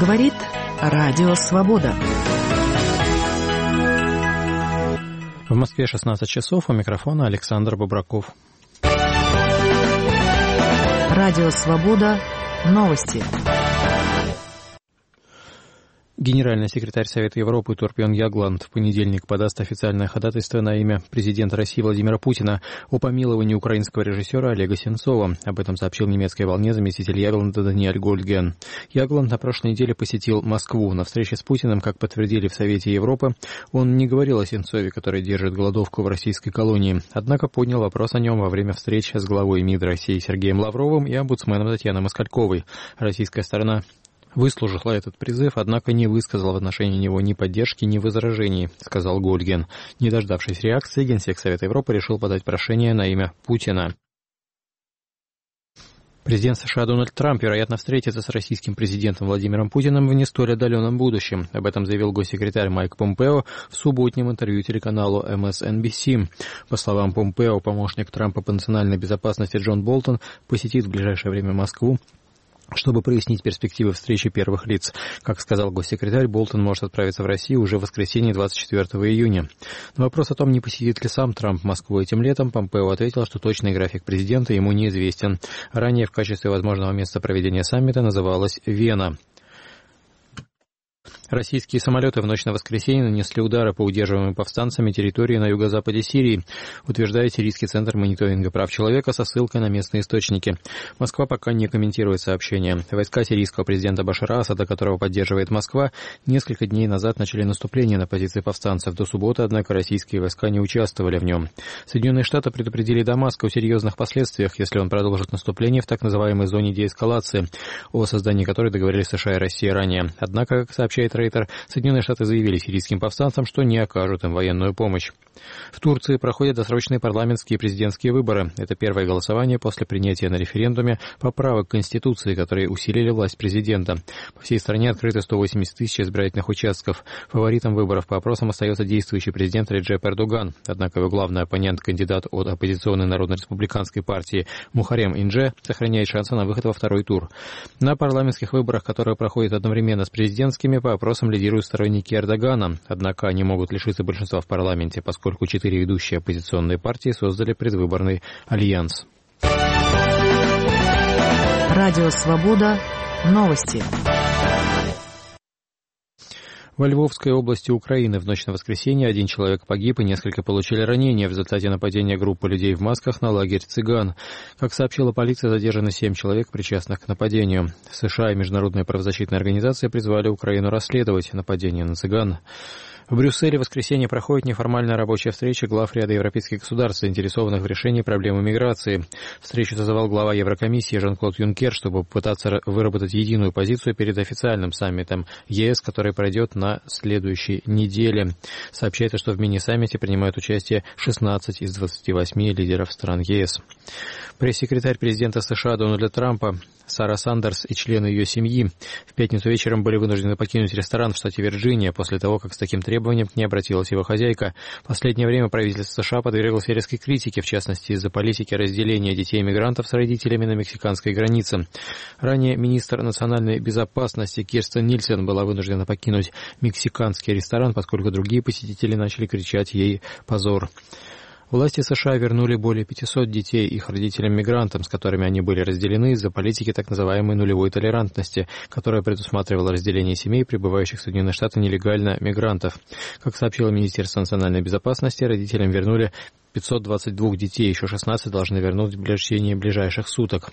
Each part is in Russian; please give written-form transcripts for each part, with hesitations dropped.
Говорит Радио Свобода. В Москве 16 часов, у микрофона Александр Бобраков. Радио Свобода. Новости. Генеральный секретарь Совета Европы Торбьон Ягланд в понедельник подаст официальное ходатайство на имя президента России Владимира Путина о помиловании украинского режиссера Олега Сенцова. Об этом сообщил немецкой волне заместитель Ягланда Даниэль Гольдген. Ягланд на прошлой неделе посетил Москву. На встрече с Путиным, как подтвердили в Совете Европы, он не говорил о Сенцове, который держит голодовку в российской колонии. Однако поднял вопрос о нем во время встреч с главой МИД России Сергеем Лавровым и омбудсменом Татьяной Москальковой. Российская сторона выслушала этот призыв, однако не высказала в отношении него ни поддержки, ни возражений, сказал Гольдген. Не дождавшись реакции, Генсек Совета Европы решил подать прошение на имя Путина. Президент США Дональд Трамп, вероятно, встретится с российским президентом Владимиром Путиным в не столь отдаленном будущем. Об этом заявил госсекретарь Майк Помпео в субботнем интервью телеканалу MSNBC. По словам Помпео, помощник Трампа по национальной безопасности Джон Болтон посетит в ближайшее время Москву, чтобы прояснить перспективы встречи первых лиц. Как сказал госсекретарь, Болтон может отправиться в Россию уже в воскресенье 24 июня. На вопрос о том, не посетит ли сам Трамп Москву этим летом, Помпео ответил, что точный график президента ему неизвестен. Ранее в качестве возможного места проведения саммита называлась Вена. Российские самолеты в ночь на воскресенье нанесли удары по удерживаемым повстанцами территории на юго-западе Сирии, утверждает Сирийский центр мониторинга прав человека со ссылкой на местные источники. Москва пока не комментирует сообщение. Войска сирийского президента Башара Асада, которого поддерживает Москва, несколько дней назад начали наступление на позиции повстанцев. До субботы, однако, российские войска не участвовали в нем. Соединенные Штаты предупредили Дамаск о серьезных последствиях, если он продолжит наступление в так называемой зоне деэскалации, о создании которой договорились США и Россия ранее. Однако, как сообщает Рейтер, Соединенные Штаты заявили сирийским повстанцам, что не окажут им военную помощь. В Турции проходят досрочные парламентские и президентские выборы. Это первое голосование после принятия на референдуме поправок к Конституции, которые усилили власть президента. По всей стране открыты 180 тысяч избирательных участков. Фаворитом выборов по опросам остается действующий президент Реджеп Эрдоган. Однако его главный оппонент, кандидат от оппозиционной Народно-республиканской партии Мухаррем Индже, сохраняет шансы на выход во второй тур. На парламентских выборах, которые проходят одновременно с президентскими, по опросам лидируют сторонники Эрдогана. Однако они могут лишиться большинства в парламенте, поскольку 4 ведущие оппозиционные партии создали предвыборный альянс. Радио Свобода. Новости. Во Львовской области Украины в ночь на воскресенье один человек погиб и несколько получили ранения в результате нападения группы людей в масках на лагерь цыган. Как сообщила полиция, задержано 7 человек, причастных к нападению. США и международные правозащитные организации призвали Украину расследовать нападение на цыган. В Брюсселе в воскресенье проходит неформальная рабочая встреча глав ряда европейских государств, заинтересованных в решении проблемы миграции. Встречу созывал глава Еврокомиссии Жан-Клод Юнкер, чтобы попытаться выработать единую позицию перед официальным саммитом ЕС, который пройдет на следующей неделе. Сообщается, что в мини-саммите принимают участие 16 из 28 лидеров стран ЕС. Пресс-секретарь президента США Дональда Трампа Сара Сандерс и члены ее семьи в пятницу вечером были вынуждены покинуть ресторан в штате Вирджиния после того, как с таким требованием к ней обратилась его хозяйка. В последнее время правительство США подверглось резкой критике, в частности из-за политики разделения детей-мигрантов с родителями на мексиканской границе. Ранее министр национальной безопасности Кирстен Нильсен была вынуждена покинуть мексиканский ресторан, поскольку другие посетители начали кричать ей «позор». Власти США вернули более 500 детей их родителям-мигрантам, с которыми они были разделены из-за политики так называемой нулевой толерантности, которая предусматривала разделение семей, прибывающих в Соединенные Штаты нелегально мигрантов. Как сообщило Министерство национальной безопасности, родителям вернули 522 детей, еще 16 должны вернуть в течение ближайших суток.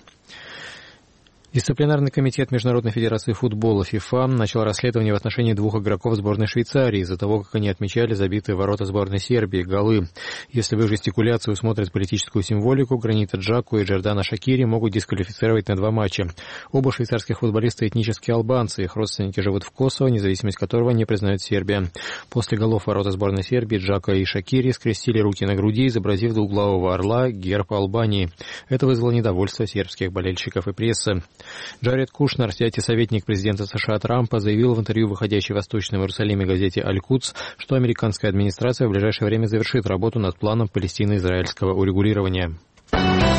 Дисциплинарный комитет Международной федерации футбола ФИФА начал расследование в отношении 2 игроков сборной Швейцарии из-за того, как они отмечали забитые в ворота сборной Сербии голы. Если в их жестикуляцию смотрят политическую символику, Гранита Джаку и Джордана Шакири могут дисквалифицировать на 2 матча. Оба швейцарских футболиста этнические албанцы, их родственники живут в Косово, независимость которого не признает Сербия. После голов ворота сборной Сербии Джака и Шакири скрестили руки на груди, изобразив двуглавого орла, герб Албании. Это вызвало недовольство сербских болельщиков и прессы. Джаред Кушнер, зять и советник президента США Трампа, заявил в интервью выходящей в Восточном Иерусалиме газете «Аль-Кудс», что американская администрация в ближайшее время завершит работу над планом палестино-израильского урегулирования.